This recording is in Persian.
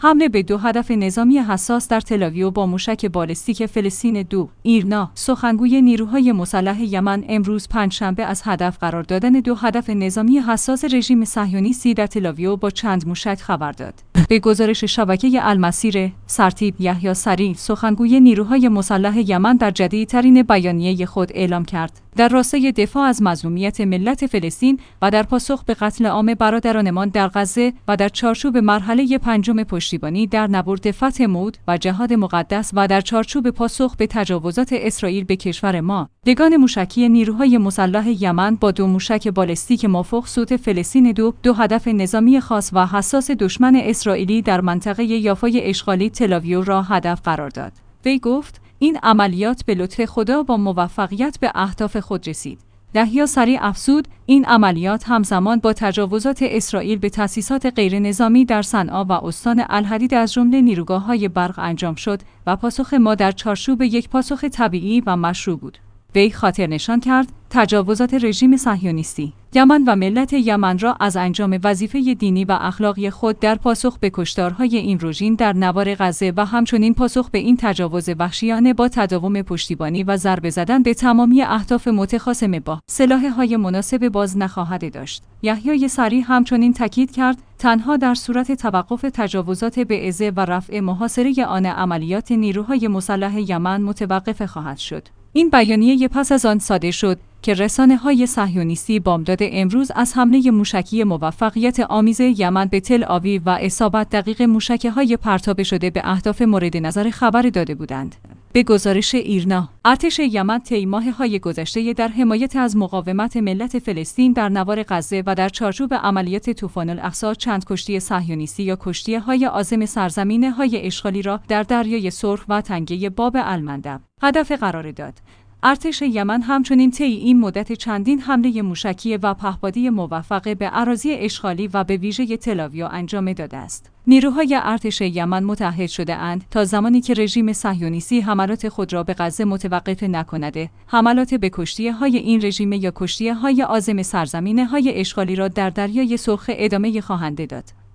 حمله به 2 هدف نظامی حساس در تل‌آویو با موشک بالستیک فلسطین 2. ایرنا، سخنگوی نیروهای مسلح یمن امروز پنجشنبه از هدف قرار دادن 2 هدف نظامی حساس رژیم صهیونیستی در تل‌آویو با چند موشک خبر داد. به گزارش شبکه المسیر، سرتیپ یحیی سری، سخنگوی نیروهای مسلح یمن در جدیدترین بیانیه خود اعلام کرد در راستای دفاع از مظلومیت ملت فلسطین و در پاسخ به قتل عام برادرانمان در غزه و در چارچوب مرحله پنجم پشتیبانی در نبرد فتح موعود و جهاد مقدس و در چارچوب پاسخ به تجاوزات اسرائیل به کشور ما، لگان موشکی نیروهای مسلح یمن با 2 موشک بالستیک مافوق سوت فلسطین 2 هدف نظامی خاص و حساس دشمن اسرائیلی در منطقه یافای اشغالی تل‌آویو را هدف قرار داد. وی گفت این عملیات به لطف خدا با موفقیت به اهداف خود رسید. یحیی سری افزود این عملیات همزمان با تجاوزات اسرائیل به تأسیسات غیر نظامی در صنعا و استان الحدید از جمله نیروگاه‌های برق انجام شد و پاسخ ما در چارچوب یک پاسخ طبیعی و مشروع بود. وی خاطر نشان کرد تجاوزات رژیم صهیونیستی یمن و ملت یمن را از انجام وظیفه دینی و اخلاقی خود در پاسخ به کشتارهای این رژیم در نوار غزه و همچنین پاسخ به این تجاوز وحشیانه با تداوم پشتیبانی و ضربه زدن به تمامی اهداف متخاصم با سلاح‌های مناسب باز نخواهد داشت. یحیی سری همچنین تاکید کرد تنها در صورت توقف تجاوزات به عزه و رفع محاصره آن عملیات نیروهای مسلح یمن متوقف خواهد شد. این بیانیه پس از آن صادر شد که رسانه‌های صهیونیستی بامداد امروز از حمله موشکی موفقیت آمیز یمن به تل آویو و اصابت دقیق موشک‌های پرتاب شده به اهداف مورد نظر خبر داده بودند. به گزارش ایرنا، ارتش یمن طی ماه‌های گذشته در حمایت از مقاومت ملت فلسطین در نوار غزه و در چارچوب عملیات طوفان الاقصی چند کشتی صهیونیستی یا کشتی‌های عازم سرزمین‌های اشغالی را در دریای سرخ و تنگه باب المندب هدف قرار داد. ارتش یمن همچنین طی این مدت چندین حمله موشکی و پهپادی موفق به اراضی اشغالی و به ویژه تل‌آویو انجام داده است. نیروهای ارتش یمن متحد شده اند تا زمانی که رژیم صهیونیستی حملات خود را به غزه متوقف نکند، حملات به کشتی‌های این رژیم یا کشتی‌های عازم سرزمین‌های اشغالی را در دریای سرخ ادامه خواهند داد.